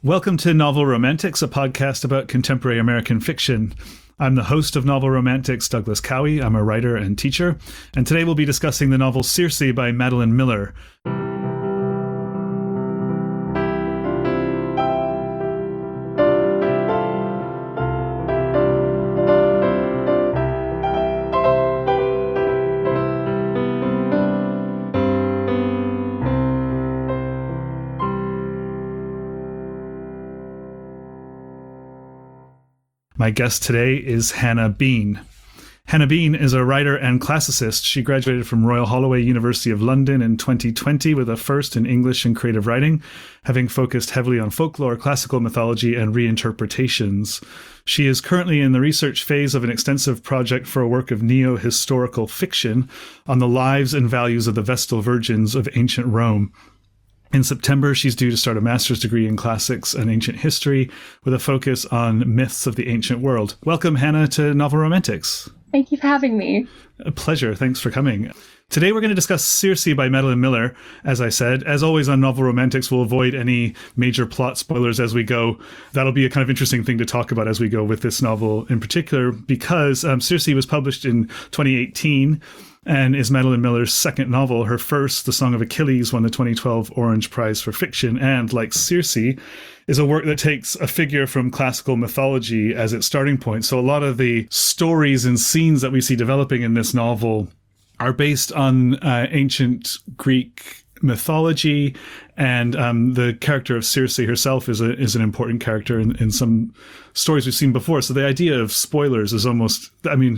Welcome to Novel Romantics, a podcast about contemporary American fiction. I'm the host of Novel Romantics, Douglas Cowie. I'm a writer and teacher, and today we'll be discussing the novel Circe by Madeline Miller. My guest today is Hannah Bean. Hannah Bean is a writer and classicist. She graduated from Royal Holloway, University of London in 2020 with a first in English and creative writing, having focused heavily on folklore, classical mythology, and reinterpretations. She is currently in the research phase of an extensive project for a work of neo-historical fiction on the lives and values of the Vestal Virgins of ancient Rome. In September, she's due to start a master's degree in classics and ancient history with a focus on myths of the ancient world. Welcome, Hannah, to Novel Romantics. Thank you for having me. A pleasure. Thanks for coming. Today, we're going to discuss Circe by Madeline Miller, as I said. As always on Novel Romantics, we'll avoid any major plot spoilers as we go. That'll be a kind of interesting thing to talk about as we go with this novel in particular, because Circe was published in 2018 and is Madeline Miller's second novel. Her first, The Song of Achilles, won the 2012 Orange Prize for Fiction, and, like Circe, is a work that takes a figure from classical mythology as its starting point. So a lot of the stories and scenes that we see developing in this novel are based on ancient Greek mythology, and the character of Circe herself is an important character in some stories we've seen before. So the idea of spoilers is almost, I mean,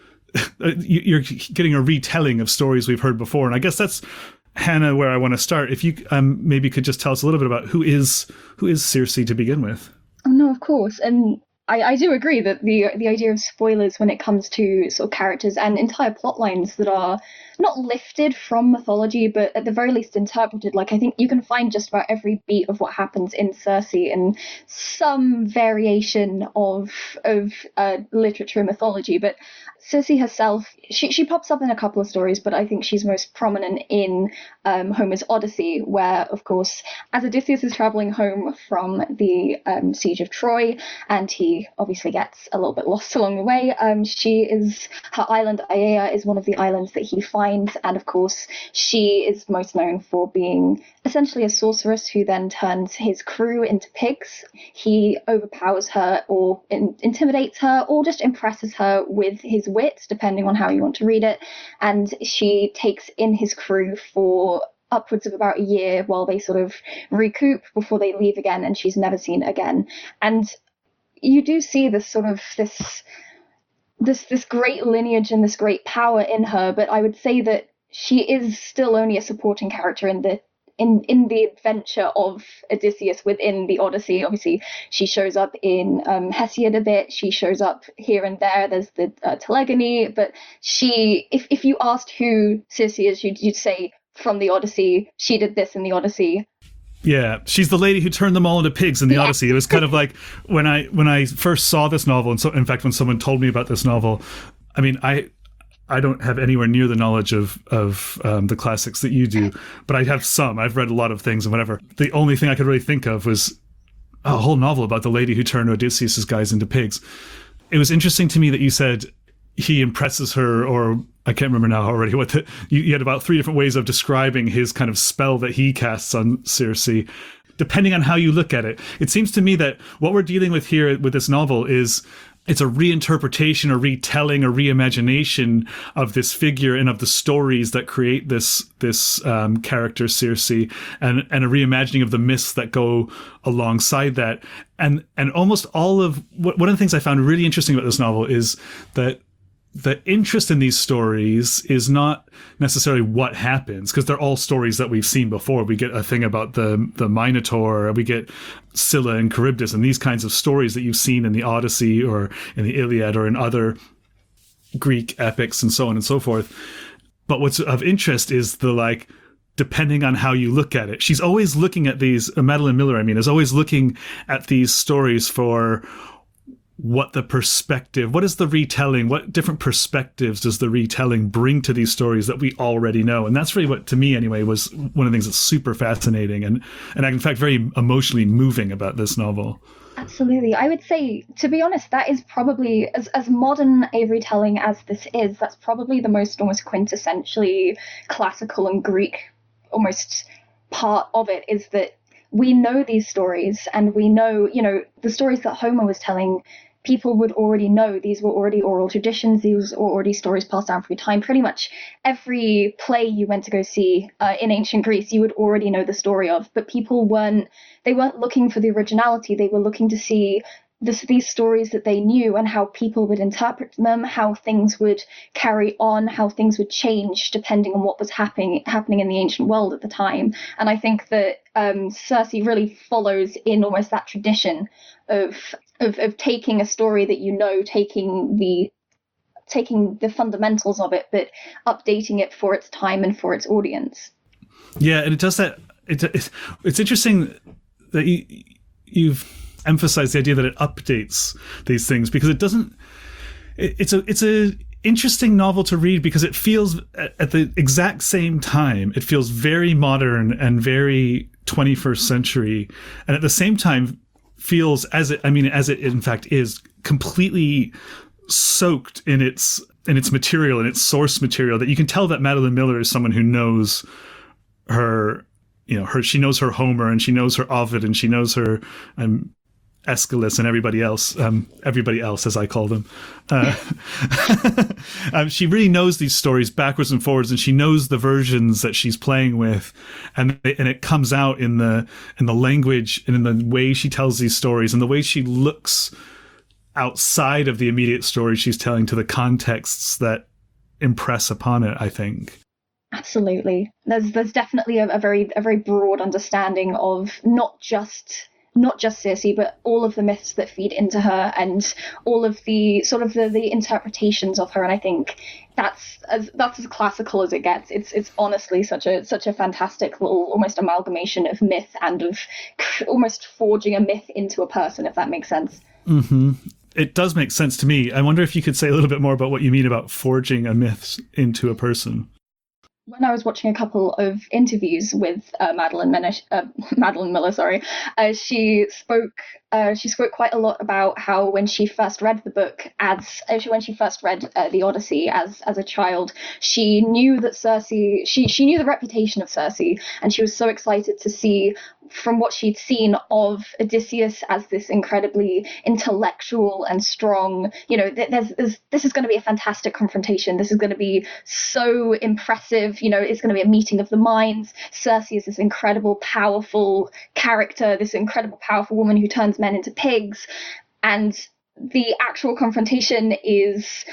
you're getting a retelling of stories we've heard before. And I guess that's, Hannah, where I want to start. If you maybe could just tell us a little bit about who is Circe to begin with. Oh, no, of course. And I do agree that the idea of spoilers when it comes to sort of characters and entire plot lines that are not lifted from mythology, but at the very least interpreted. Like, I think you can find just about every beat of what happens in Circe in some variation of literature and mythology. But Circe herself, she pops up in a couple of stories, but I think she's most prominent in Homer's Odyssey, where, of course, as Odysseus is traveling home from the siege of Troy, and he obviously gets a little bit lost along the way, her island, Aiaia, is one of the islands that he finds, and of course, she is most known for being essentially a sorceress who then turns his crew into pigs. He overpowers her or intimidates her or just impresses her with his wit, depending on how you want to read it, and she takes in his crew for upwards of about a year while they sort of recoup before they leave again, and she's never seen again. And you do see this sort of this great lineage and this great power in her, but I would say that she is still only a supporting character in the adventure of Odysseus within the Odyssey. Obviously, she shows up in Hesiod a bit. She shows up here and there. There's the Telegony, but if you asked who Circe is, you'd say from the Odyssey, she did this in the Odyssey. Yeah, she's the lady who turned them all into pigs in the Odyssey. It was kind of like when I first saw this novel, and so in fact when someone told me about this novel, I mean, I don't have anywhere near the knowledge of the classics that you do, but I have some. I've read a lot of things and whatever. The only thing I could really think of was a whole novel about the lady who turned Odysseus' guys into pigs. It was interesting to me that you said he impresses her, or I can't remember now already you had about 3 different ways of describing his kind of spell that he casts on Circe, depending on how you look at it. It seems to me that what we're dealing with here with this novel is it's a reinterpretation, a retelling, a reimagination of this figure and of the stories that create this character Circe, and a reimagining of the myths that go alongside that. And almost all of one of the things I found really interesting about this novel is that the interest in these stories is not necessarily what happens, because they're all stories that we've seen before. We get a thing about the Minotaur, we get Scylla and Charybdis, and these kinds of stories that you've seen in the Odyssey or in the Iliad or in other Greek epics and so on and so forth. But what's of interest is depending on how you look at it. She's always looking at these, Madeline Miller, is always looking at these stories for what is the retelling, what different perspectives does the retelling bring to these stories that we already know? And that's really what, to me anyway, was one of the things that's super fascinating and in fact very emotionally moving about this novel. Absolutely. I would say, to be honest, that is probably, as modern a retelling as this is, that's probably the most almost quintessentially classical and Greek almost part of it, is that we know these stories, and we know, the stories that Homer was telling, people would already know. These were already oral traditions. These were already stories passed down through time. Pretty much every play you went to go see in ancient Greece, you would already know the story of. But people weren't looking for the originality. They were looking to see these stories that they knew and how people would interpret them, how things would carry on, how things would change depending on what was happening in the ancient world at the time. And I think that Circe really follows in almost that tradition of taking a story that taking the fundamentals of it, but updating it for its time and for its audience. Yeah, and it does that. It's interesting that you've emphasized the idea that it updates these things, because it doesn't. It's a interesting novel to read because it feels at the exact same time it feels very modern and very 21st century, and at the same time feels as it in fact is completely soaked in its material, in its source material, that you can tell that Madeline Miller is someone who knows her, she knows her Homer, and she knows her Ovid, and she knows her Aeschylus and everybody else as I call them. She really knows these stories backwards and forwards, and she knows the versions that she's playing with, and it comes out in the language and in the way she tells these stories and the way she looks outside of the immediate story she's telling to the contexts that impress upon it, I think. Absolutely. There's definitely a very broad understanding of not just Circe, but all of the myths that feed into her and all of the sort of the interpretations of her. And I think that's as classical as it gets. It's honestly such a fantastic little almost amalgamation of myth and of almost forging a myth into a person, if that makes sense. Mm-hmm. It does make sense to me. I wonder if you could say a little bit more about what you mean about forging a myth into a person. When I was watching a couple of interviews with Madeline Miller, she spoke quite a lot about how when she first read the book, when she first read the Odyssey as a child, she knew that Circe, she knew the reputation of Circe, and she was so excited to see from what she'd seen of Odysseus as this incredibly intellectual and strong. This is going to be a fantastic confrontation. This is going to be so impressive. It's going to be a meeting of the minds. Circe is this incredible, powerful character, this incredible, powerful woman who turns men into pigs. And the actual confrontation is,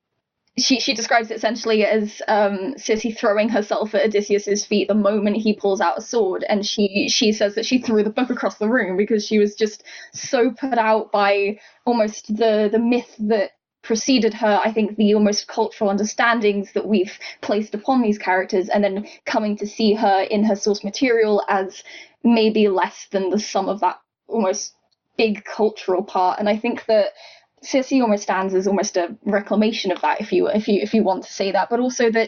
she describes it essentially as Circe throwing herself at Odysseus's feet the moment he pulls out a sword. And she says that she threw the book across the room because she was just so put out by almost the myth that preceded her. I think the almost cultural understandings that we've placed upon these characters, and then coming to see her in her source material as maybe less than the sum of that almost big cultural part. And I think that Circe almost stands as almost a reclamation of that, if you want to say that, but also that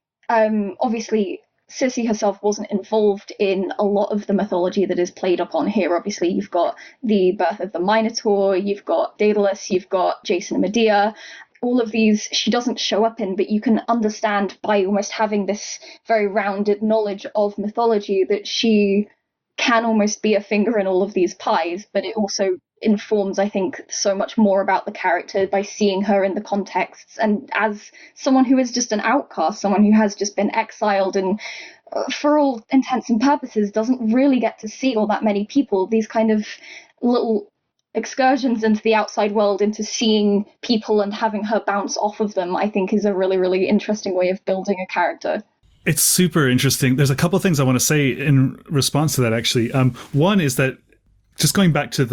obviously Circe herself wasn't involved in a lot of the mythology that is played upon here. Obviously, you've got the birth of the Minotaur, you've got Daedalus, you've got Jason and Medea. All of these she doesn't show up in, but you can understand by almost having this very rounded knowledge of mythology that she can almost be a finger in all of these pies, but it also informs, I think, so much more about the character by seeing her in the contexts, and as someone who is just an outcast, someone who has just been exiled and for all intents and purposes doesn't really get to see all that many people. These kind of little excursions into the outside world, into seeing people and having her bounce off of them, I think is a really, really interesting way of building a character. It's super interesting. There's a couple of things I want to say in response to that, actually. One is that just going back to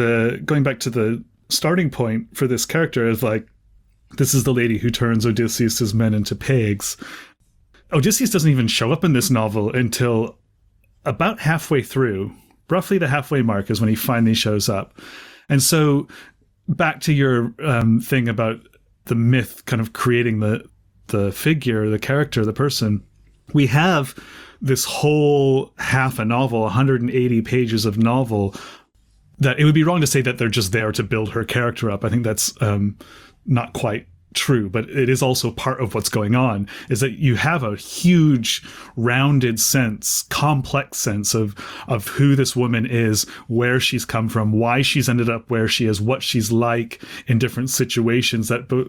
the starting point for this character is like, this is the lady who turns Odysseus's men into pigs. Odysseus doesn't even show up in this novel until about halfway through. Roughly the halfway mark is when he finally shows up. And so back to your thing about the myth kind of creating the figure, the character, the person, we have this whole half a novel, 180 pages of novel, that it would be wrong to say that they're just there to build her character up. I think that's not quite true, but it is also part of what's going on, is that you have a huge rounded sense, complex sense of who this woman is, where she's come from, why she's ended up where she is, what she's like in different situations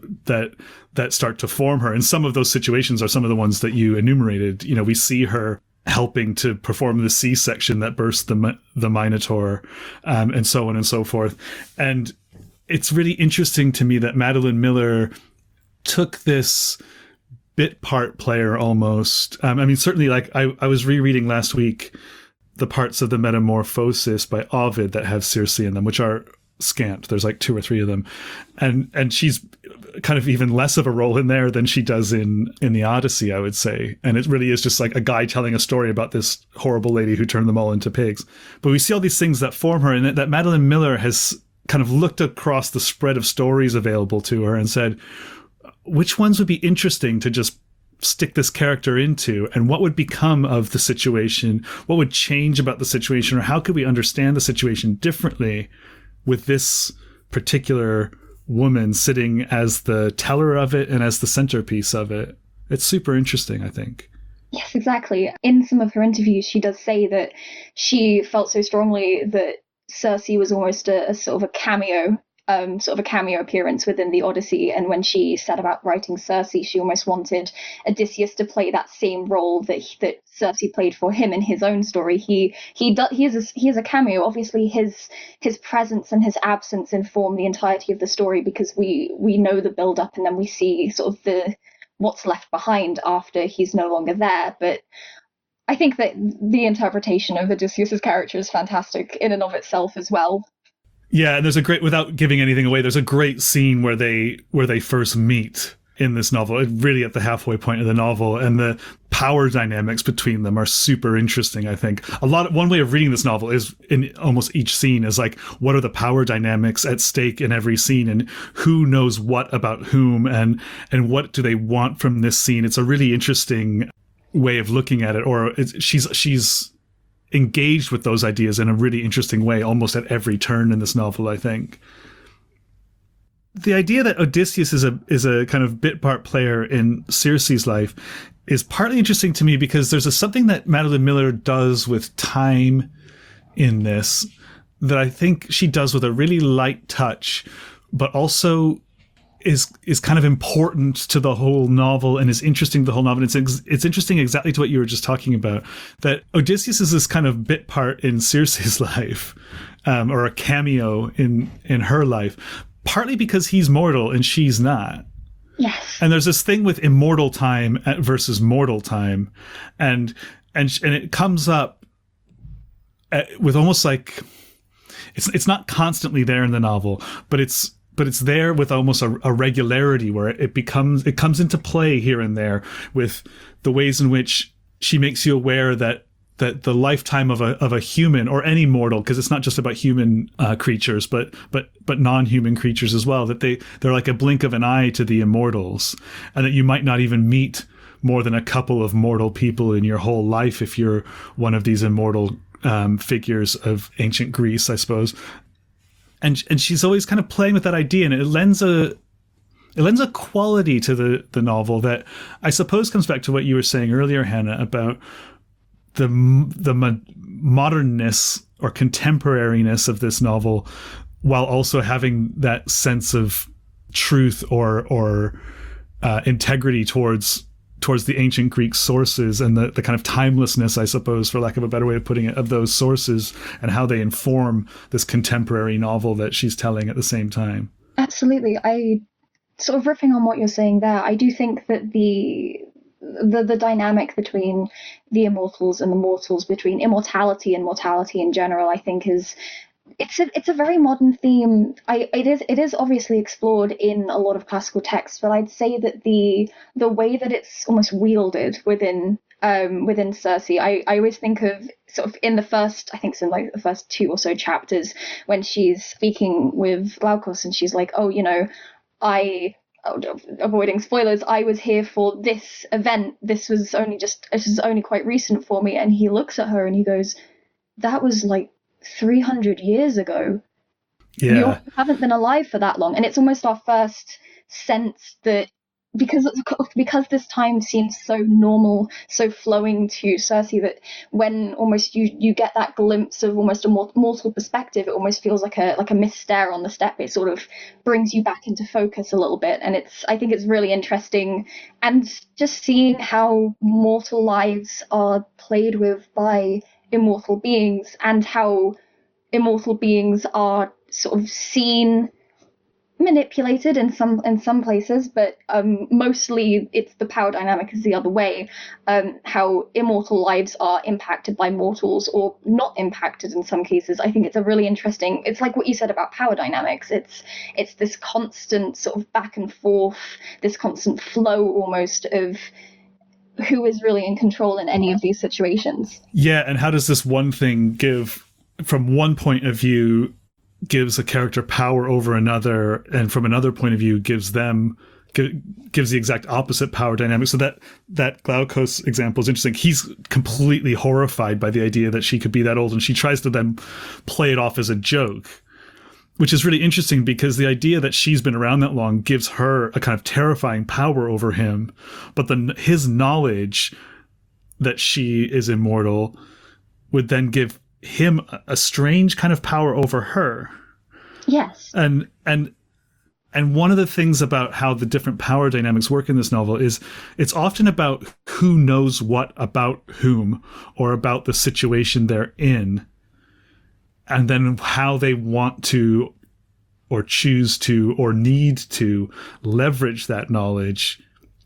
that start to form her. And some of those situations are some of the ones that you enumerated. You know, we see her helping to perform the C-section that burst the Minotaur, and so on and so forth. And it's really interesting to me that Madeline Miller took this bit part player almost. I mean, certainly, like I was rereading last week the parts of the Metamorphosis by Ovid that have Circe in them, which are scant. There's like 2 or 3 of them, and she's kind of even less of a role in there than she does in the Odyssey, I would say. And it really is just like a guy telling a story about this horrible lady who turned them all into pigs. But we see all these things that form her, and that Madeline Miller has kind of looked across the spread of stories available to her and said, which ones would be interesting to just stick this character into, and what would become of the situation, what would change about the situation, or how could we understand the situation differently with this particular woman sitting as the teller of it and as the centerpiece of it. It's super interesting, I think. Yes, exactly. In some of her interviews, she does say that she felt so strongly that Circe was almost a sort of a cameo appearance within the Odyssey. And when she set about writing Circe, she almost wanted Odysseus to play that same role that Circe played for him in his own story. He is a cameo. Obviously, his presence and his absence inform the entirety of the story, because we know the build up, and then we see sort of what's left behind after he's no longer there. But I think that the interpretation of Odysseus's character is fantastic in and of itself as well. Yeah, and there's a great, without giving anything away, there's a great scene where they first meet in this novel, really at the halfway point of the novel, and the power dynamics between them are super interesting, I think. One way of reading this novel is, in almost each scene, is like, what are the power dynamics at stake in every scene, and who knows what about whom, and what do they want from this scene? It's a really interesting way of looking at it, or she's engaged with those ideas in a really interesting way almost at every turn in this novel, I think. The idea that Odysseus is a kind of bit part player in Circe's life is partly interesting to me because there's something that Madeline Miller does with time in this that I think she does with a really light touch, but also is kind of important to the whole novel and is interesting to the whole novel. It's interesting exactly to what you were just talking about, that Odysseus is this kind of bit part in Circe's life, or a cameo in her life, partly because he's mortal and she's not. Yes. And there's this thing with immortal time versus mortal time, and it comes up with almost like it's not constantly there in the novel, but it's there with almost a regularity where it comes into play here and there with the ways in which she makes you aware that the lifetime of a human, or any mortal, because it's not just about human creatures, but non-human creatures as well, that they're like a blink of an eye to the immortals, and that you might not even meet more than a couple of mortal people in your whole life if you're one of these immortal figures of ancient Greece, I suppose. And she's always kind of playing with that idea, and it lends a quality to the novel that I suppose comes back to what you were saying earlier, Hannah, about the modernness or contemporariness of this novel, while also having that sense of truth or integrity towards the ancient Greek sources, and the kind of timelessness, I suppose, for lack of a better way of putting it, of those sources and how they inform this contemporary novel that she's telling at the same time. Absolutely. I sort of riffing on what you're saying there, I do think that the dynamic between the immortals and the mortals, between immortality and mortality in general, I think it's a very modern theme. It is obviously explored in a lot of classical texts, but I'd say that the way that it's almost wielded within within Cersei. I always think of sort of in the first, I think it's in like the first 2 or so chapters, when she's speaking with Glaukos and she's like, oh, you know, avoiding spoilers, I was here for this event. This was only quite recent for me. And he looks at her and he goes, that was like 300 years ago. Yeah. You haven't been alive for that long. And it's almost our first sense that because this time seems so normal, so flowing to Cersei, that when almost you get that glimpse of almost a mortal perspective, it almost feels like a mist stare on the step. It sort of brings you back into focus a little bit, and I think it's really interesting, and just seeing how mortal lives are played with by immortal beings, and how immortal beings are sort of seen, manipulated in some places, but mostly it's the power dynamic is the other way. How immortal lives are impacted by mortals or not impacted in some cases. I think it's a really interesting. It's like what you said about power dynamics. It's this constant sort of back and forth, this constant flow almost of who is really in control in any of these situations. Yeah, and how does this one thing give, from one point of view, gives a character power over another, and from another point of view gives the exact opposite power dynamic. So that Glaukos example is interesting. He's completely horrified by the idea that she could be that old, and she tries to then play it off as a joke, which is really interesting because the idea that she's been around that long gives her a kind of terrifying power over him, but his knowledge that she is immortal would then give him a strange kind of power over her. Yes. And one of the things about how the different power dynamics work in this novel is it's often about who knows what about whom, or about the situation they're in, and then how they want to or choose to or need to leverage that knowledge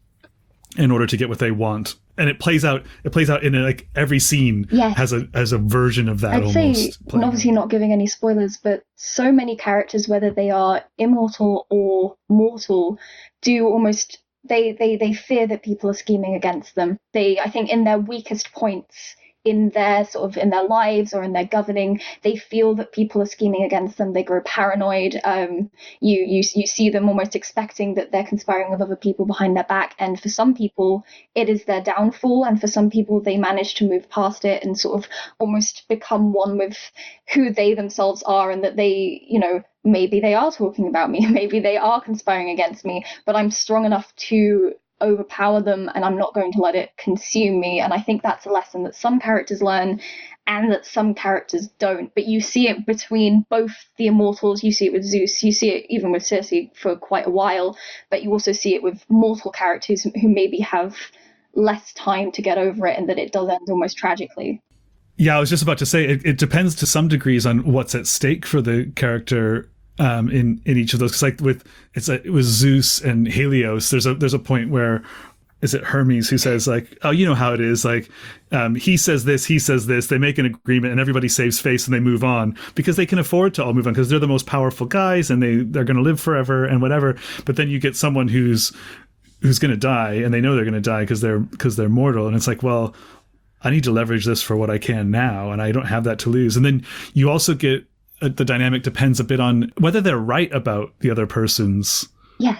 in order to get what they want. And it plays out in like every scene. Yes. has a version of that. I'd almost say, obviously not giving any spoilers, but so many characters, whether they are immortal or mortal, do almost they fear that people are scheming against them. I think in their weakest points in their lives or in their governing, they feel that people are scheming against them. They grow paranoid. You see them almost expecting that they're conspiring with other people behind their back. And for some people, it is their downfall. And for some people, they manage to move past it and sort of almost become one with who they themselves are, and that they, maybe they are talking about me, maybe they are conspiring against me, but I'm strong enough to overpower them, and I'm not going to let it consume me. And I think that's a lesson that some characters learn and that some characters don't. But you see it between both the immortals. You see it with Zeus, you see it even with Cersei for quite a while, but you also see it with mortal characters who maybe have less time to get over it, and that it does end almost tragically. Yeah, I was just about to say it depends to some degrees on what's at stake for the character in each of those. Because like with Zeus and Helios, there's a point where, is it Hermes who says like, oh, you know how it is, like he says this, they make an agreement and everybody saves face and they move on because they can afford to all move on because they're the most powerful guys and they're going to live forever and whatever. But then you get someone who's going to die, and they know they're going to die because they're mortal, and it's like, well, I need to leverage this for what I can now, and I don't have that to lose. And then you also get the dynamic depends a bit on whether they're right about the other person's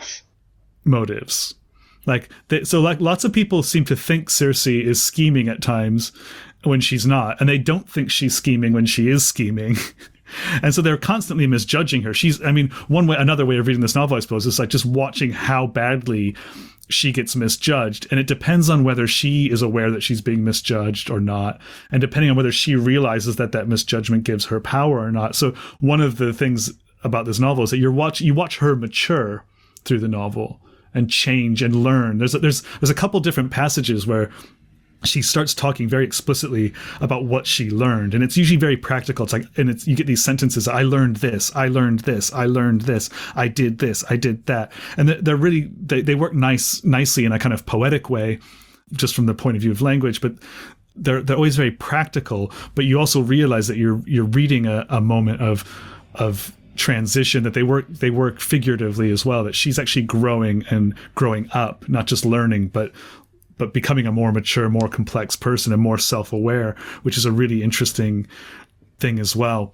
motives. Like lots of people seem to think Cersei is scheming at times when she's not, and they don't think she's scheming when she is scheming. And so they're constantly misjudging her. Another way of reading this novel, I suppose, is like just watching how badly she gets misjudged. And it depends on whether she is aware that she's being misjudged or not. And depending on whether she realizes that misjudgment gives her power or not. So one of the things about this novel is that you watch her mature through the novel and change and learn. There's a couple different passages where she starts talking very explicitly about what she learned, and it's usually very practical. It's like, and you get these sentences: I learned this, I learned this, I learned this, I did this, I did that, and they're really they work nicely in a kind of poetic way, just from the point of view of language. But they're always very practical. But you also realize that you're reading a moment of transition, that they work figuratively as well. That she's actually growing and growing up, not just learning, but but becoming a more mature, more complex person and more self-aware, which is a really interesting thing as well.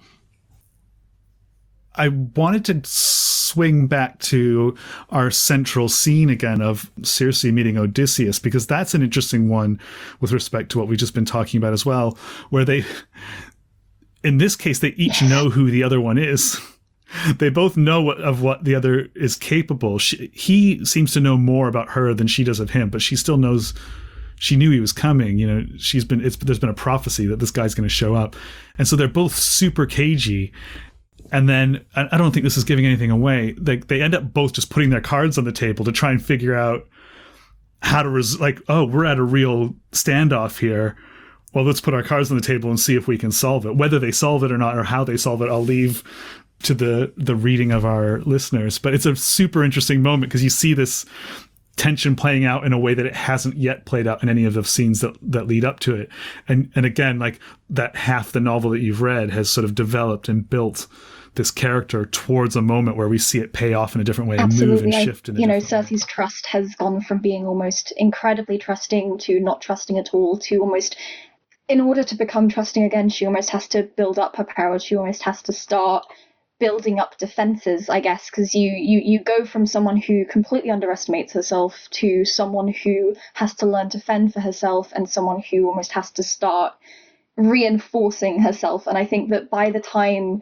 I wanted to swing back to our central scene again of Circe meeting Odysseus, because that's an interesting one with respect to what we've just been talking about as well, where they, in this case, they each know who the other one is. They both know what the other is capable. He seems to know more about her than she does of him, but she still knows. She knew he was coming. You know, there's been a prophecy that this guy's going to show up, and so they're both super cagey. And then I don't think this is giving anything away. They end up both just putting their cards on the table to try and figure out how to we're at a real standoff here. Well, let's put our cards on the table and see if we can solve it. Whether they solve it or not, or how they solve it, I'll leave to the reading of our listeners. But it's a super interesting moment because you see this tension playing out in a way that it hasn't yet played out in any of the scenes that lead up to it. And again, like that half the novel that you've read has sort of developed and built this character towards a moment where we see it pay off in a different way. Absolutely. And move and shift in a different way. Cersei's trust has gone from being almost incredibly trusting to not trusting at all, to almost, in order to become trusting again, she almost has to build up her power. She almost has to start building up defenses, I guess, because you go from someone who completely underestimates herself to someone who has to learn to fend for herself, and someone who almost has to start reinforcing herself. And I think that by the time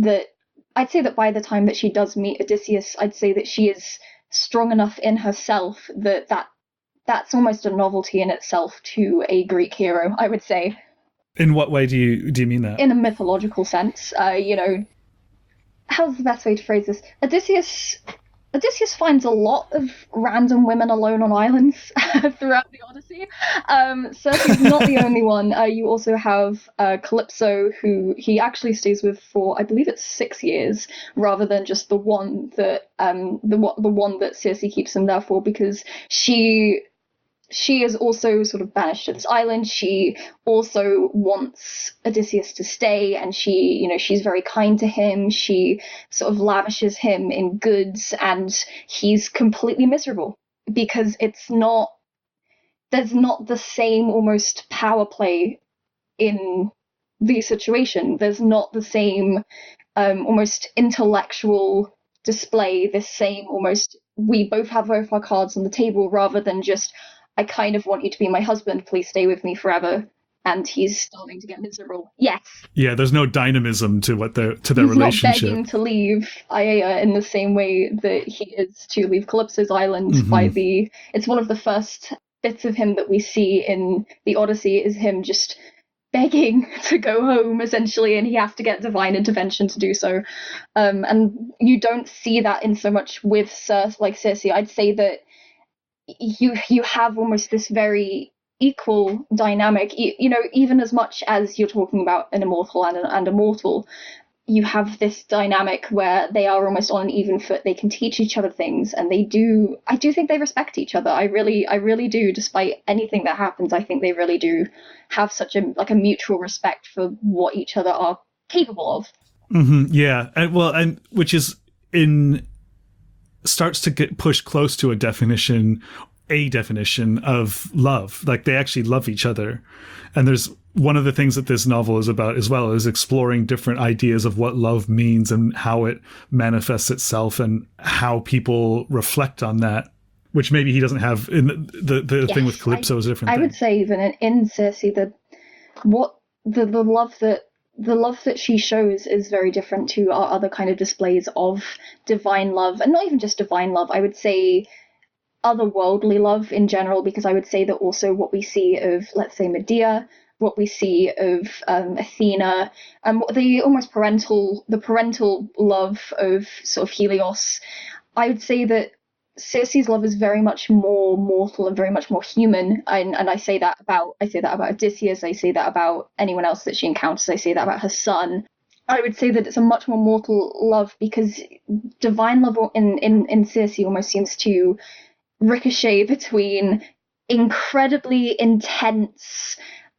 that she does meet Odysseus, I'd say that she is strong enough in herself that's almost a novelty in itself to a Greek hero, I would say. In what way do you mean that? In a mythological sense, how's the best way to phrase this? Odysseus finds a lot of random women alone on islands throughout the Odyssey. Circe's not the only one. You also have Calypso, who he actually stays with for, I believe it's 6 years, rather than just the one that the one that Circe keeps him there for, because she is also sort of banished to this island. She also wants Odysseus to stay, and she's very kind to him. She sort of lavishes him in goods, and he's completely miserable because there's not the same almost power play in the situation. There's not the same almost intellectual display, this same almost, we both have both our cards on the table, rather than just, I kind of want you to be my husband, please stay with me forever. And he's starting to get miserable. Yes. Yeah, there's no dynamism to their he's relationship. He's not begging to leave Aiea in the same way that he is to leave Calypso's island. Mm-hmm. It's one of the first bits of him that we see in the Odyssey, is him just begging to go home, essentially, and he has to get divine intervention to do so. And you don't see that in so much with Circe. I'd say that you have almost this very equal dynamic, even as much as you're talking about an immortal and a mortal, you have this dynamic where they are almost on an even foot. They can teach each other things, and I do think they respect each other. I really do. Despite anything that happens, I think they really do have such a mutual respect for what each other are capable of. Mm-hmm, yeah, and which is starts to get pushed close to a definition of love. Like, they actually love each other. And there's one of the things that this novel is about as well, is exploring different ideas of what love means and how it manifests itself and how people reflect on that, which maybe he doesn't have in the thing with Calypso is a different thing. I would say even in Circe, the love that she shows is very different to our other kind of displays of divine love, and not even just divine love. I would say otherworldly love in general, because I would say that also what we see of, let's say, Medea, what we see of Athena, the almost parental love of sort of Helios, I would say that Circe's love is very much more mortal and very much more human, and I say that about Odysseus. I say that about anyone else that she encounters. I say that about her son. I would say that it's a much more mortal love, because divine love in Circe almost seems to ricochet between incredibly intense,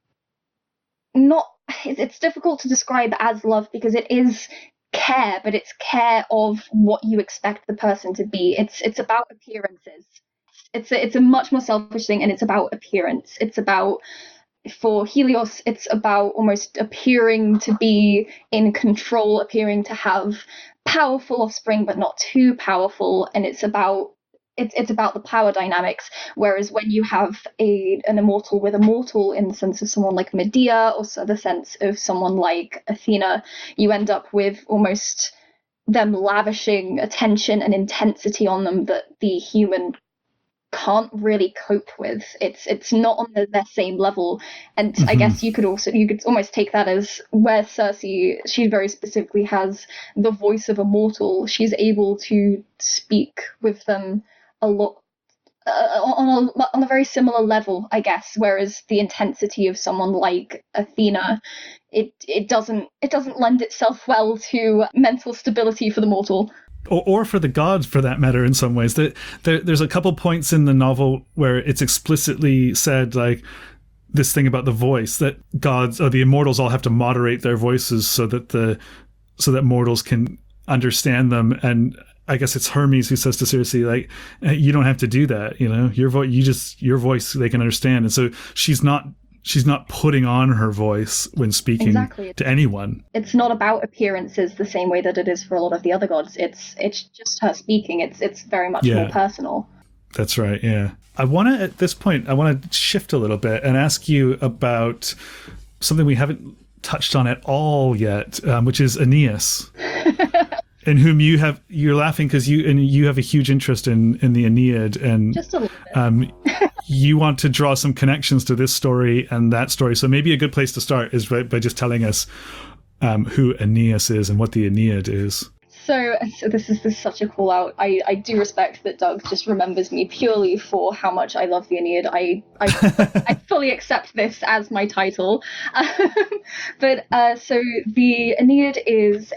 it's difficult to describe as love, because it is care, but it's care of what you expect the person to be. It's about appearances. it's a much more selfish thing, and it's about appearance. It's about, for Helios, it's about almost appearing to be in control, appearing to have powerful offspring, but not too powerful. And it's about the power dynamics. Whereas when you have an immortal with a mortal, in the sense of someone like Medea, or the sense of someone like Athena, you end up with almost them lavishing attention and intensity on them that the human can't really cope with. It's not on their same level. And I guess you could almost take that as where Cersei, she very specifically has the voice of a mortal. She's able to speak with them a lot on a very similar level, I guess. Whereas the intensity of someone like Athena, it doesn't lend itself well to mental stability for the mortal. Or for the gods, for that matter, in some ways. There's a couple points in the novel where it's explicitly said, like, this thing about the voice, that gods, or the immortals, all have to moderate their voices so that mortals can understand them. And I guess it's Hermes who says to Cersei, like, you don't have to do that, your voice they can understand. And so she's not putting on her voice when speaking to anyone. It's not about appearances the same way that it is for a lot of the other gods. It's just her speaking. It's very much more personal. That's right, yeah. At this point, I want to shift a little bit and ask you about something we haven't touched on at all yet, which is Aeneas. In whom you're laughing because you have a huge interest in the Aeneid, and just a little bit. You want to draw some connections to this story and that story. So maybe a good place to start is by just telling us who Aeneas is and what the Aeneid is. So this is such a call out. I do respect that Doug just remembers me purely for how much I love the Aeneid. I fully accept this as my title. But so the Aeneid is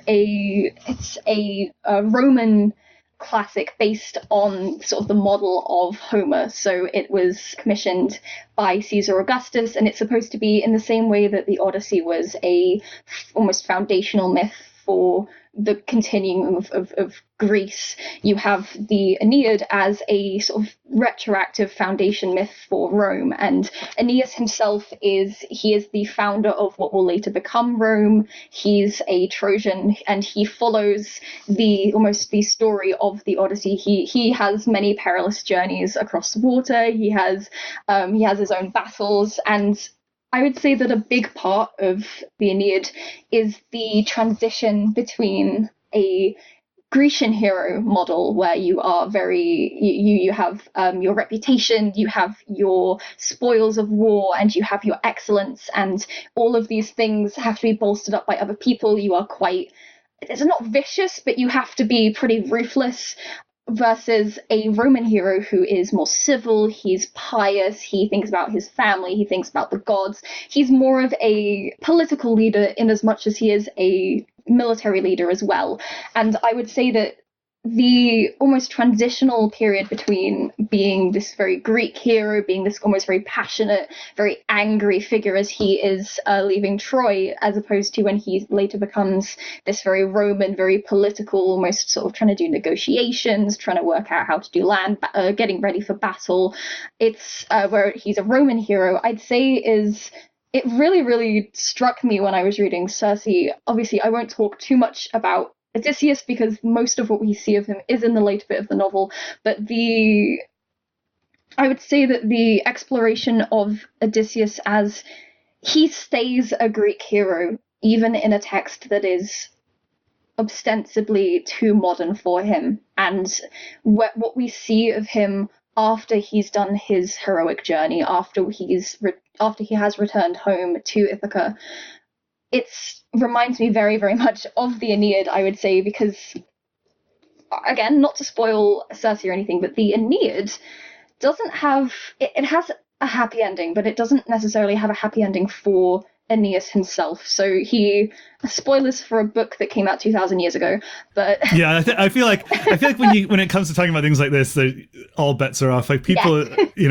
a Roman classic based on sort of the model of Homer. So it was commissioned by Caesar Augustus, and it's supposed to be in the same way that the Odyssey was a almost foundational myth for the continuing of Greece. You have the Aeneid as a sort of retroactive foundation myth for Rome, and Aeneas himself is the founder of what will later become Rome. He's a Trojan, and he follows almost the story of the Odyssey. He has many perilous journeys across the water. He has his own battles, and I would say that a big part of the Aeneid is the transition between a Grecian hero model, where you are you have your reputation, you have your spoils of war, and you have your excellence, and all of these things have to be bolstered up by other people. You are it's not vicious, but you have to be pretty ruthless. Versus a Roman hero who is more civil, he's pious, he thinks about his family, he thinks about the gods. He's more of a political leader in as much as he is a military leader as well. And I would say that the almost transitional period between being this very Greek hero, being this almost very passionate, very angry figure as he is leaving Troy, as opposed to when he later becomes this very Roman, very political, almost sort of trying to do negotiations, trying to work out how to do land, getting ready for battle. It's where he's a Roman hero, I'd say it really, really struck me when I was reading Cersei. Obviously, I won't talk too much about Odysseus because most of what we see of him is in the later bit of the novel, but I would say that the exploration of Odysseus as he stays a Greek hero, even in a text that is ostensibly too modern for him, and what we see of him after he's done his heroic journey, after he has returned home to Ithaca, it reminds me very, very much of the Aeneid, I would say, because, again, not to spoil Cersei or anything, but the Aeneid doesn't have... It has a happy ending, but it doesn't necessarily have a happy ending for Aeneas himself. So spoilers for a book that came out 2,000 years ago, but yeah, I feel like when it comes to talking about things like this, all bets are off. Like people,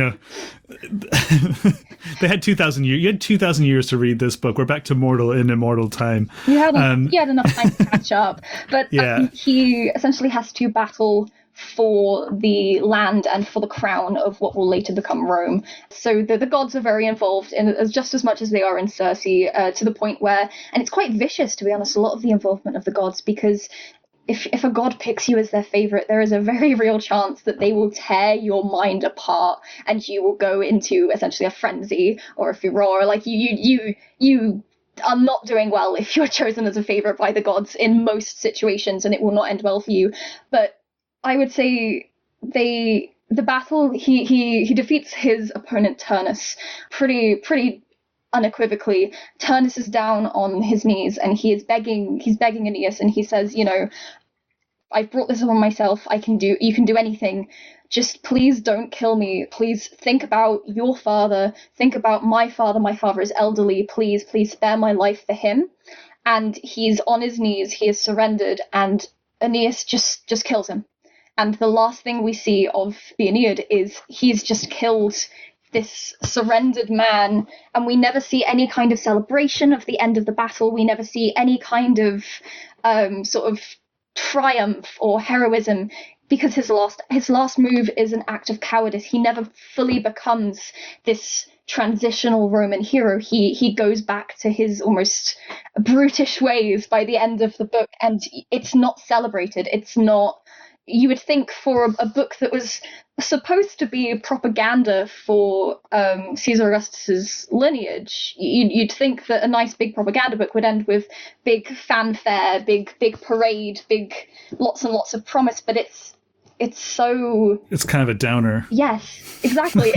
they had 2,000 years. You had 2,000 years to read this book. We're back to mortal in immortal time. You had enough time to catch up, but he essentially has to battle for the land and for the crown of what will later become Rome. So the gods are very involved in as just as much as they are in Circe, to the point where, and it's quite vicious, to be honest, a lot of the involvement of the gods, because if a god picks you as their favorite, there is a very real chance that they will tear your mind apart and you will go into essentially a frenzy or a furor. Like you are not doing well if you're chosen as a favorite by the gods in most situations, and it will not end well for you. But I would say the battle, he defeats his opponent Turnus pretty unequivocally. Turnus is down on his knees and he's begging Aeneas, and he says, I've brought this upon myself. You can do anything. Just please don't kill me. Please think about your father. Think about my father. My father is elderly. Please spare my life for him. And he's on his knees. He has surrendered, and Aeneas just kills him. And the last thing we see of the Aeneid is he's just killed this surrendered man, and we never see any kind of celebration of the end of the battle. We never see any kind of sort of triumph or heroism, because his last move is an act of cowardice. He never fully becomes this transitional Roman hero. He goes back to his almost brutish ways by the end of the book, and it's not celebrated. It's not. You would think for a book that was supposed to be propaganda for Caesar Augustus's lineage, you'd think that a nice big propaganda book would end with big fanfare, big parade, big lots and lots of promise. But it's kind of a downer. Yes, exactly.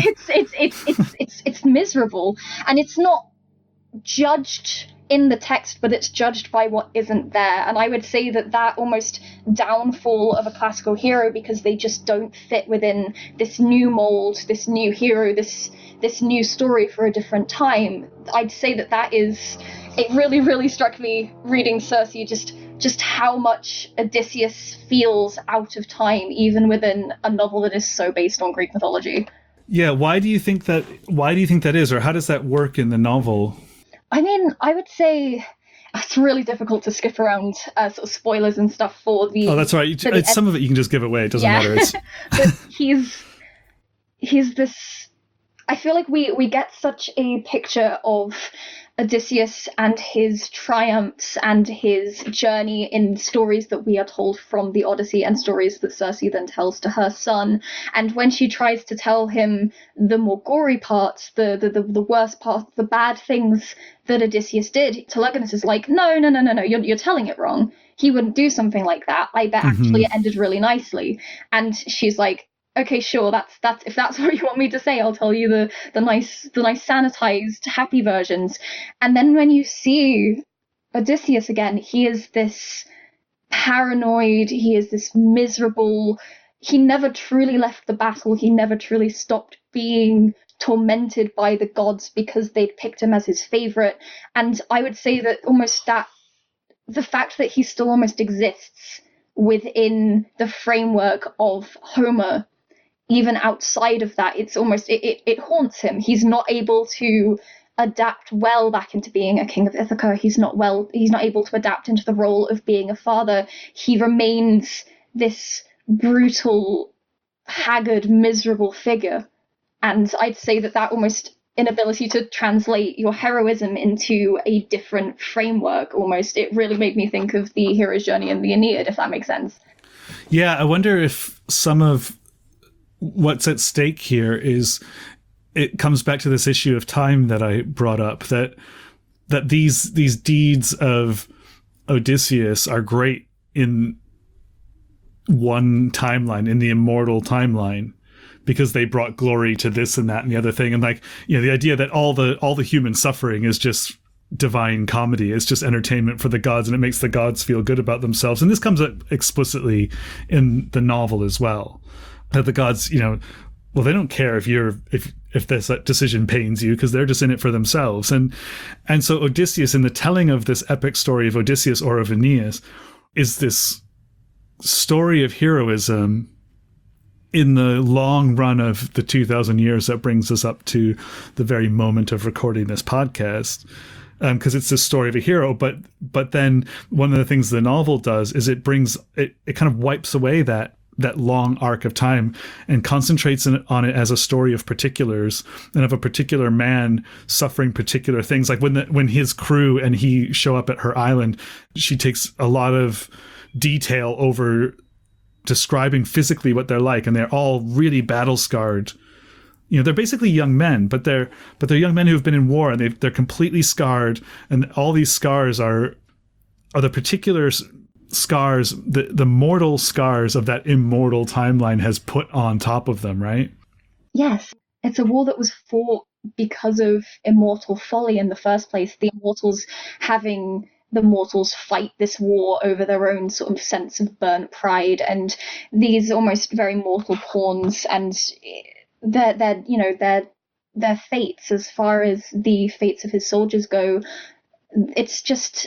It's miserable, and it's not judged in the text, but it's judged by what isn't there. And I would say that almost downfall of a classical hero, because they just don't fit within this new mold, this new hero, this new story for a different time. I'd say that is, it really, really struck me reading Circe, just how much Odysseus feels out of time, even within a novel that is so based on Greek mythology. Yeah, why do you think that is, or how does that work in the novel? I mean, I would say it's really difficult to skip around sort of spoilers and stuff for the... Oh, that's right. Some of it you can just give away. It doesn't matter. But he's this... I feel like we get such a picture of Odysseus and his triumphs and his journey in stories that we are told from the Odyssey, and stories that Circe then tells to her son. And when she tries to tell him the more gory parts, the worst parts, the bad things that Odysseus did, Telegonus is like, no, you're telling it wrong. He wouldn't do something like that. I bet actually it ended really nicely. And she's like, okay, sure, that's if that's what you want me to say, I'll tell you the nice sanitized happy versions. And then when you see Odysseus again, he is this paranoid, he is this miserable, he never truly left the battle, he never truly stopped being tormented by the gods because they'd picked him as his favorite. And I would say that almost that the fact that he still almost exists within the framework of Homer, even outside of that, it's almost it haunts him. He's not able to adapt well back into being a king of Ithaca. He's not able to adapt into the role of being a father. He remains this brutal, haggard, miserable figure. And I'd say that almost inability to translate your heroism into a different framework, almost, it really made me think of the hero's journey in the Aeneid, if that makes sense. Yeah, I wonder if some of what's at stake here is, it comes back to this issue of time that I brought up, that these deeds of Odysseus are great in one timeline, in the immortal timeline, because they brought glory to this and that and the other thing. And the idea that all the human suffering is just divine comedy, it's just entertainment for the gods, and it makes the gods feel good about themselves. And this comes up explicitly in the novel as well, that the gods, well, they don't care if this decision pains you, because they're just in it for themselves. And so Odysseus, in the telling of this epic story of Odysseus or of Aeneas, is this story of heroism in the long run of the 2,000 years that brings us up to the very moment of recording this podcast. Because it's the story of a hero, but then one of the things the novel does is it kind of wipes away that that long arc of time and concentrates on it as a story of particulars and of a particular man suffering particular things. Like when his crew and he show up at her island, she takes a lot of detail over describing physically what they're like, and they're all really battle scarred. You know, they're basically young men, but they're young men who have been in war, and they're completely scarred, and all these scars are the particular scars, the mortal scars of that immortal timeline has put on top of them, right? Yes, it's a war that was fought because of immortal folly in the first place. The immortals having the mortals fight this war over their own sort of sense of burnt pride and these almost very mortal pawns, and their fates, as far as the fates of his soldiers go, it's just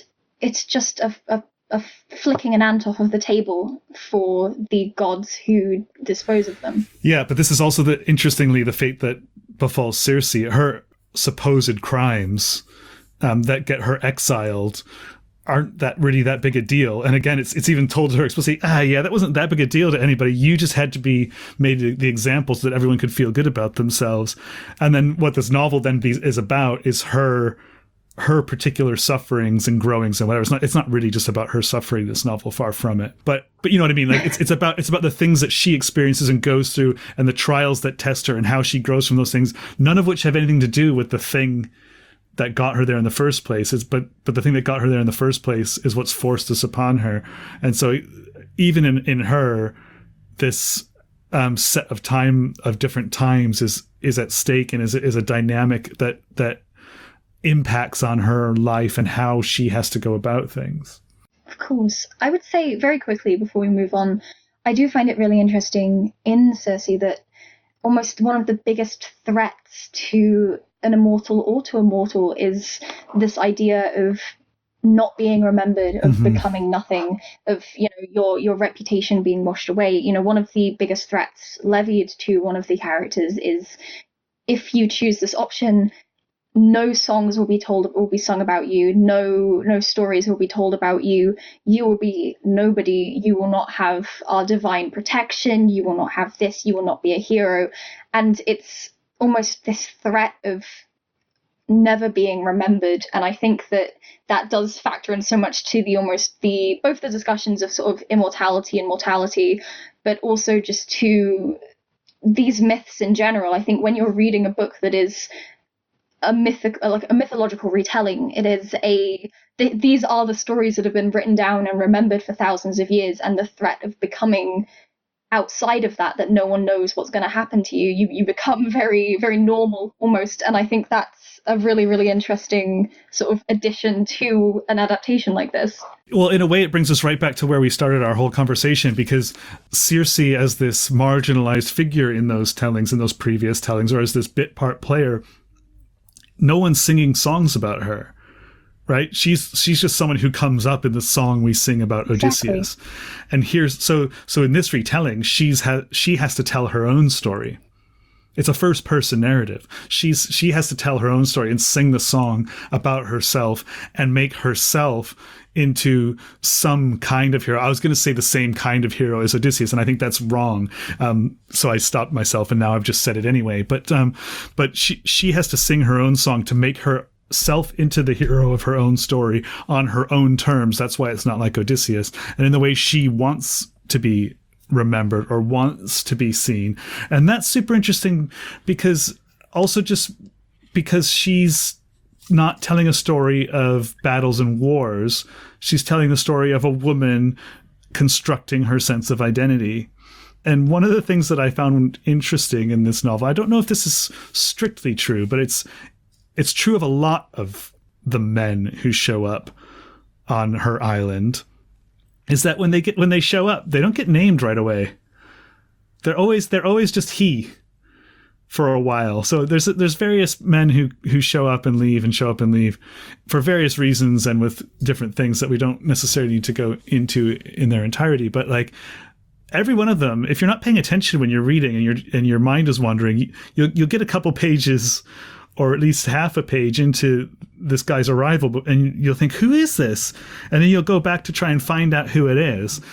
a flicking an ant off of the table for the gods who dispose of them. Yeah, but this is also interestingly the fate that befalls Circe. Her supposed crimes that get her exiled aren't that really that big a deal. And again, it's even told to her explicitly, that wasn't that big a deal to anybody. You just had to be made the example so that everyone could feel good about themselves. And then what this novel then is about is her particular sufferings and growings and whatever. It's not really just about her suffering, this novel, far from it. But you know what I mean? Like it's about the things that she experiences and goes through and the trials that test her and how she grows from those things, none of which have anything to do with the thing that got her there in the first place. But the thing that got her there in the first place is what's forced this upon her. And so even in her, this set of time of different times is at stake and is a dynamic that impacts on her life and how she has to go about things. Of course. I would say very quickly before we move on, I do find it really interesting in Circe that almost one of the biggest threats to an immortal or to a mortal is this idea of not being remembered, of becoming nothing, of your reputation being washed away. One of the biggest threats levied to one of the characters is, if you choose this option, no songs will be sung about you, no stories will be told about you, you will be nobody, you will not have our divine protection, you will not have this, you will not be a hero. And it's almost this threat of never being remembered. And I think that does factor in so much to both the discussions of sort of immortality and mortality, but also just to these myths in general. I think when you're reading a book that is a mythological retelling, it is these are the stories that have been written down and remembered for thousands of years, and the threat of becoming outside of that no one knows what's going to happen to you, you become very, very normal almost. And I think that's a really, really interesting sort of addition to an adaptation like this. Well, in a way, it brings us right back to where we started our whole conversation, because Circe, as this marginalized figure in those tellings, in those previous tellings, or as this bit part player, no one's singing songs about her. Right? She's just someone who comes up in the song we sing about Odysseus. Exactly. And here's so in this retelling, she has to tell her own story. It's a first person narrative. She has to tell her own story and sing the song about herself and make herself into some kind of hero. I was going to say the same kind of hero as Odysseus, and I think that's wrong. So I stopped myself, and now I've just said it anyway. But she has to sing her own song to make herself into the hero of her own story on her own terms. That's why it's not like Odysseus, and in the way she wants to be remembered or wants to be seen. And that's super interesting, because she's not telling a story of battles and wars. She's telling the story of a woman constructing her sense of identity. And one of the things that I found interesting in this novel, I don't know if this is strictly true, but it's true of a lot of the men who show up on her island, is that when they show up, they don't get named right away. They're always just he for a while. So there's various men who show up and leave and show up and leave for various reasons and with different things that we don't necessarily need to go into in their entirety. But like every one of them, if you're not paying attention when you're reading and your mind is wandering, you'll get a couple pages or at least half a page into this guy's arrival, and you'll think, who is this? And then you'll go back to try and find out who it is.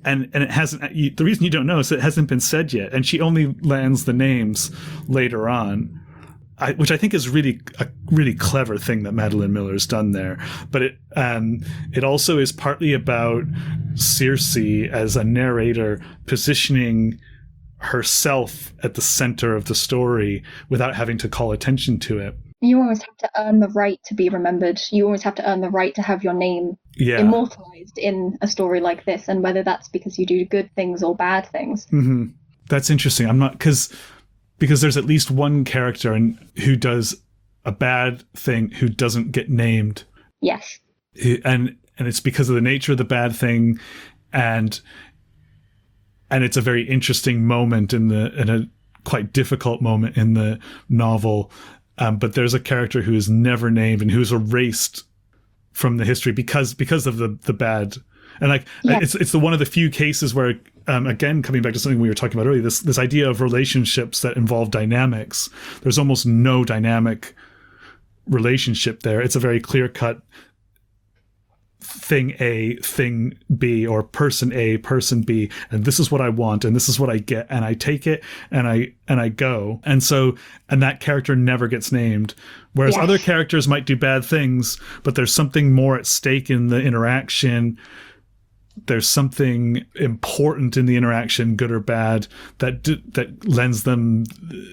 and it hasn't. The reason you don't know is that it hasn't been said yet, and she only lands the names later on. Which I think is really a really clever thing that Madeline Miller's done there. But it also is partly about Circe as a narrator positioning herself at the center of the story without having to call attention to it. You almost have to earn the right to be remembered. You almost have to earn the right to have your name immortalized in a story like this, and whether that's because you do good things or bad things. Mm-hmm. That's interesting. I'm not because there's at least one character who does a bad thing who doesn't get named. Yes. And it's because of the nature of the bad thing, and it's a very interesting moment in a quite difficult moment in the novel. But there's a character who is never named and who's erased from the history because of the bad. And it's the one of the few cases where, again, coming back to something we were talking about earlier, this idea of relationships that involve dynamics. There's almost no dynamic relationship there. It's a very clear-cut thing A, thing B, or person A, person B, and this is what I want, and this is what I get, and I take it, and I go. And that character never gets named. Whereas other characters might do bad things, but there's something more at stake in the interaction. There's something important in the interaction, good or bad, that lends them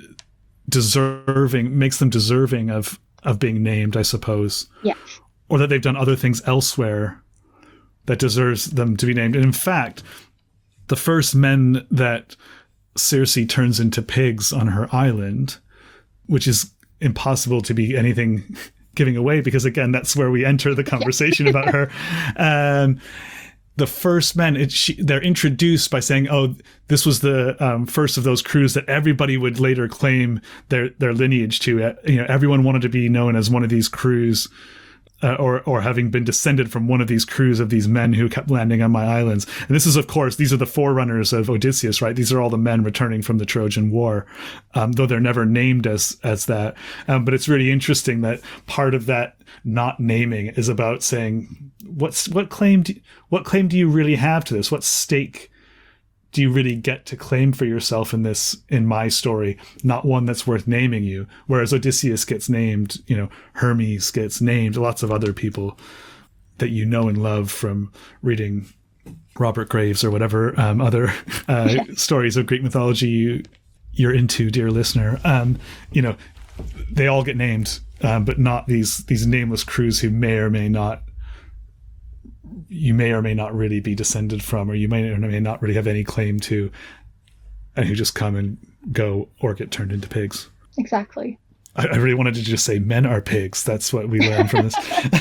makes them deserving of being named, I suppose. Yeah. Or that they've done other things elsewhere that deserves them to be named. And in fact, the first men that Circe turns into pigs on her island, which is impossible to be anything giving away, because again, that's where we enter the conversation about her. The first men, they're introduced by saying, "Oh, this was the first of those crews that everybody would later claim their lineage to." Everyone wanted to be known as one of these crews. Or having been descended from one of these crews of these men who kept landing on my islands. And this is, of course, these are the forerunners of Odysseus, right? These are all the men returning from the Trojan War, though they're never named as that. But it's really interesting that part of that not naming is about saying, what claim do you really have to this? What stake do you really get to claim for yourself in my story? Not one that's worth naming you. Whereas Odysseus gets named, Hermes gets named, lots of other people that you know and love from reading Robert Graves or whatever other stories of Greek mythology you're into, dear listener. They all get named, but not these nameless crews who you may or may not really be descended from, or you may or may not really have any claim to, and who just come and go or get turned into pigs. Exactly. I really wanted to just say men are pigs. That's what we learned from this.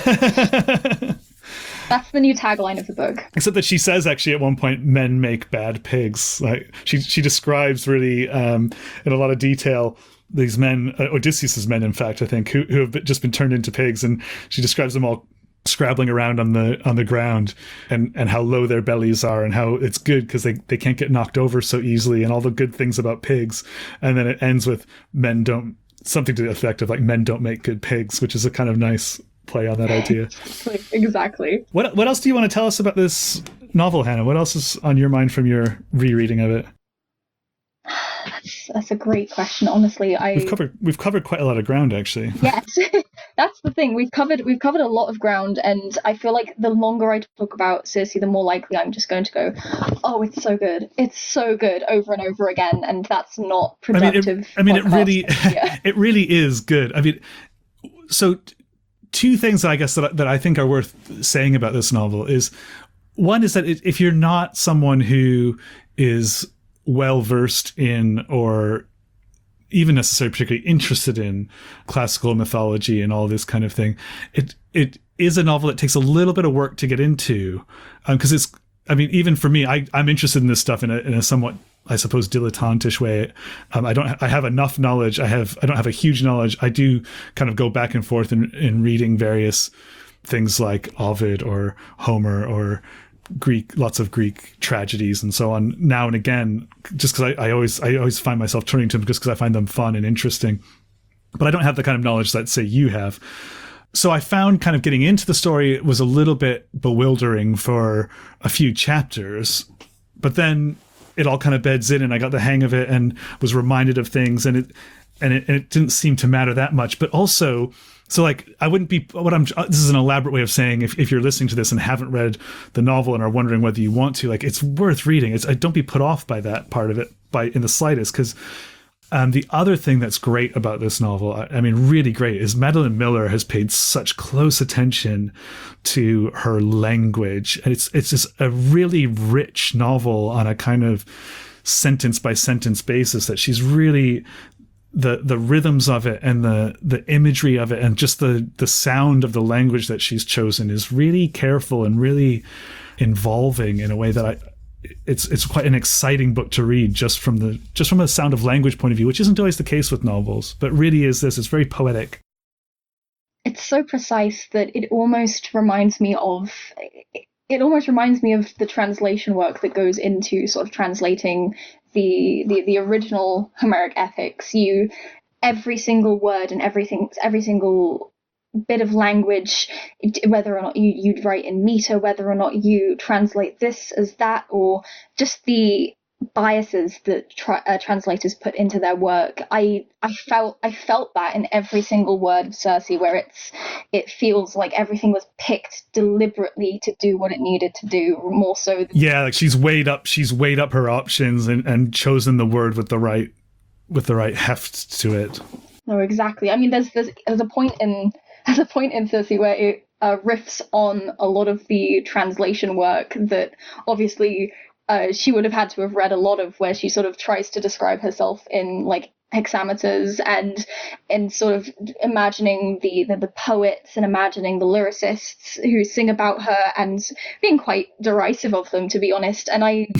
That's the new tagline of the book. Except that she says actually at one point, men make bad pigs. Like she describes really in a lot of detail these men, Odysseus's men, in fact, I think, who have just been turned into pigs, and she describes them all scrabbling around on the ground and how low their bellies are and how it's good because they can't get knocked over so easily and all the good things about pigs. And then it ends with something to the effect of like, men don't make good pigs, which is a kind of nice play on that idea. Exactly. What else do you want to tell us about this novel, Hannah? What else is on your mind from your rereading of it? That's a great question. Honestly, we've covered quite a lot of ground, actually. Yes, that's the thing. We've covered a lot of ground, and I feel like the longer I talk about Circe, the more likely I'm just going to go, "Oh, it's so good! It's so good!" over and over again, and that's not productive. It really is good. I mean, so two things I guess that I think are worth saying about this novel is, one is that if you're not someone who is well versed in or even necessarily particularly interested in classical mythology and all this kind of thing, it is a novel that takes a little bit of work to get into, because even for me, I'm interested in this stuff in a somewhat, I suppose, dilettantish way. I have enough knowledge. I don't have a huge knowledge. I do kind of go back and forth in reading various things like Ovid or Homer or lots of Greek tragedies and so on now and again, just because I always find myself turning to them just because I find them fun and interesting. But I don't have the kind of knowledge that, say, you have. So I found kind of getting into the story was a little bit bewildering for a few chapters. but then it all kind of beds in, and I got the hang of it and was reminded of things, and it didn't seem to matter that much. But also, so like, I wouldn't be this is an elaborate way of saying, if you're listening to this and haven't read the novel and are wondering whether you want to, like, it's worth reading. Don't be put off by that part of it in the slightest, because the other thing that's great about this novel, I mean, really great, is Madeline Miller has paid such close attention to her language. And it's just a really rich novel on a kind of sentence by sentence basis, that she's really, the rhythms of it and the imagery of it and just the sound of the language that she's chosen is really careful and really involving in a way that it's quite an exciting book to read just from a sound of language point of view, which isn't always the case with novels, but really is this. It's very poetic. It's so precise that it almost reminds me of the translation work that goes into sort of translating the original Homeric epics. Every single word and every single bit of language, whether or not you'd write in meter, whether or not you translate this as that, or just the biases that translators put into their work. I felt that in every single word of Circe, where it feels like everything was picked deliberately to do what it needed to do, more so like she's weighed up her options and chosen the word with the right heft to it. No, exactly. I mean, there's a point in Circe where it riffs on a lot of the translation work that obviously she would have had to have read a lot of, where she sort of tries to describe herself in like hexameters and sort of imagining the poets and imagining the lyricists who sing about her and being quite derisive of them, to be honest. And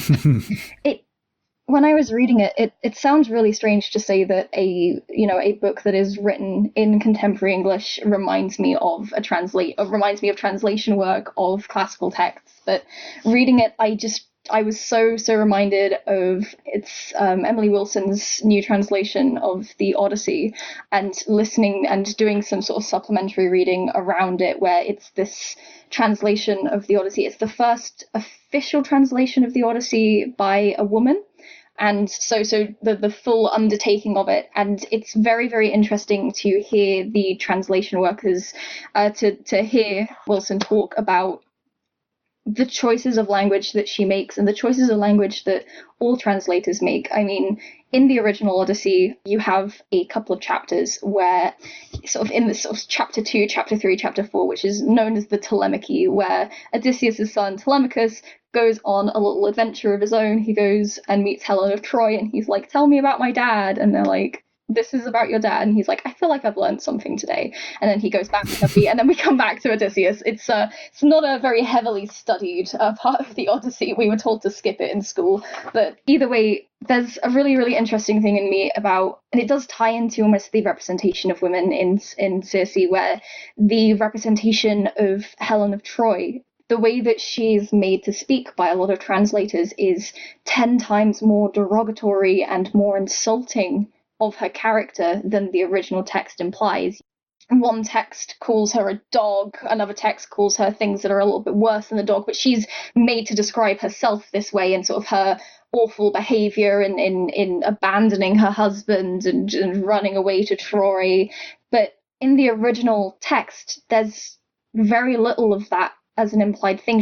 when I was reading it sounds really strange to say that a book that is written in contemporary English reminds me of translation work of classical texts. But reading it, I was so reminded of Emily Wilson's new translation of the Odyssey, and listening and doing some sort of supplementary reading around it, where it's this translation of the Odyssey. It's the first official translation of the Odyssey by a woman. And so the full undertaking of it, and it's very, very interesting to hear the translation workers, to hear Wilson talk about the choices of language that she makes and the choices of language that all translators make. I mean, in the original Odyssey, you have a couple of chapters where sort of in the sort of chapter 2, chapter 3, chapter 4, which is known as the Telemachy, where Odysseus' son Telemachus goes on a little adventure of his own. He goes and meets Helen of Troy, and he's like, tell me about my dad. And they're like, this is about your dad. And he's like, I feel like I've learned something today. And then he goes back to Happy, and then we come back to Odysseus. It's not a very heavily studied part of the Odyssey. We were told to skip it in school. But either way, there's a really, really interesting thing in me about, and it does tie into almost the representation of women in Circe, where the representation of Helen of Troy, the way that she's made to speak by a lot of translators, is 10 times more derogatory and more insulting of her character than the original text implies. One text calls her a dog, another text calls her things that are a little bit worse than the dog, but she's made to describe herself this way, and sort of her awful behavior in abandoning her husband and running away to Troy. But in the original text, there's very little of that as an implied thing.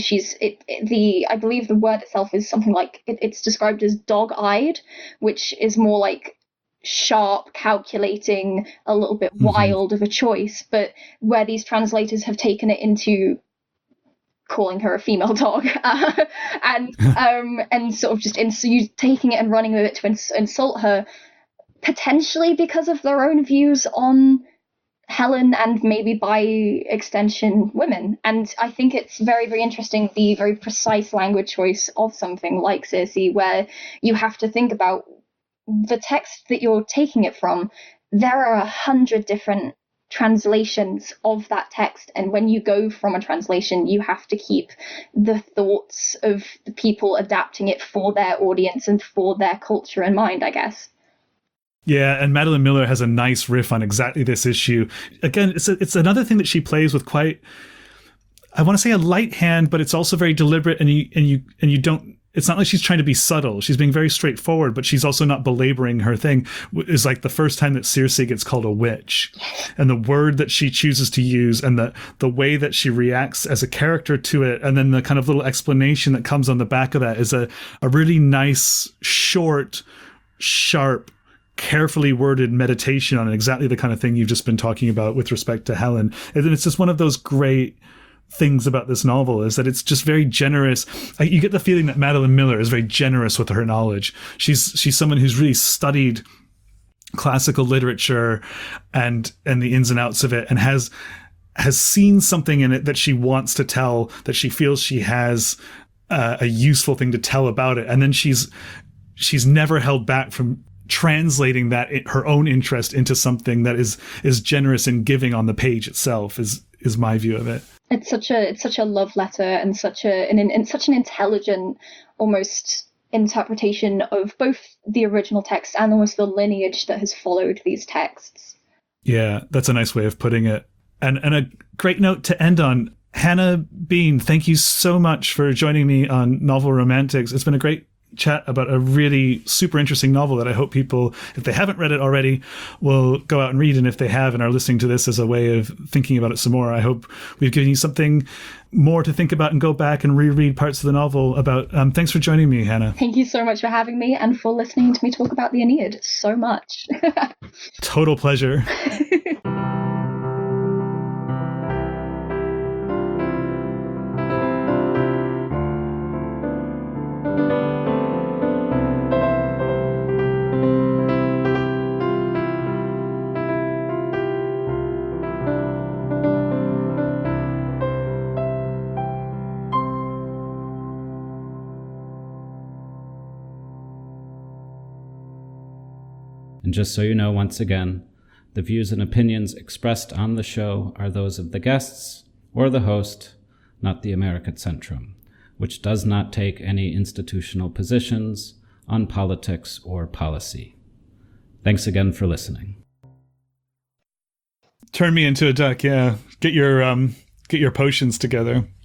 I believe the word itself is something like, it's described as dog-eyed, which is more like sharp, calculating, a little bit wild of a choice. But where these translators have taken it into calling her a female dog, and sort of just taking it and running with it to insult her, potentially because of their own views on Helen and maybe by extension women. And I think it's very, very interesting, the very precise language choice of something like Circe, where you have to think about the text that you're taking it from. There are 100 different translations of that text, and when you go from a translation, you have to keep the thoughts of the people adapting it for their audience and for their culture in mind, I guess. Yeah, and Madeline Miller has a nice riff on exactly this issue. Again, it's another thing that she plays with quite, I want to say, a light hand, but it's also very deliberate, and you don't, it's not like she's trying to be subtle. She's being very straightforward, but she's also not belaboring her thing. Is like the first time that Circe gets called a witch, and the word that she chooses to use, and the way that she reacts as a character to it, and then the kind of little explanation that comes on the back of that is a really nice, short, sharp, carefully worded meditation on exactly the kind of thing you've just been talking about with respect to Helen. And it's just one of those great things about this novel, is that it's just very generous. You get the feeling that Madeline Miller is very generous with her knowledge. She's someone who's really studied classical literature and the ins and outs of it, and has seen something in it that she wants to tell, that she feels she has a useful thing to tell about it, and then she's never held back from translating that her own interest into something that is generous and giving on the page itself, is my view of it. It's such a love letter, and such an intelligent, almost interpretation of both the original text and almost the lineage that has followed these texts. Yeah, that's a nice way of putting it. And a great note to end on. Hannah Bean, thank you so much for joining me on Novel Romantics. It's been a great chat about a really super interesting novel that I hope people, if they haven't read it already, will go out and read. And if they have and are listening to this as a way of thinking about it some more, I hope we've given you something more to think about and go back and reread parts of the novel about. Thanks for joining me, Hannah. Thank you so much for having me and for listening to me talk about the Aeneid so much. Total pleasure. And just so you know, once again, the views and opinions expressed on the show are those of the guests or the host, not the American Centrum, which does not take any institutional positions on politics or policy. Thanks again for listening. Turn me into a duck, yeah. Get your potions together.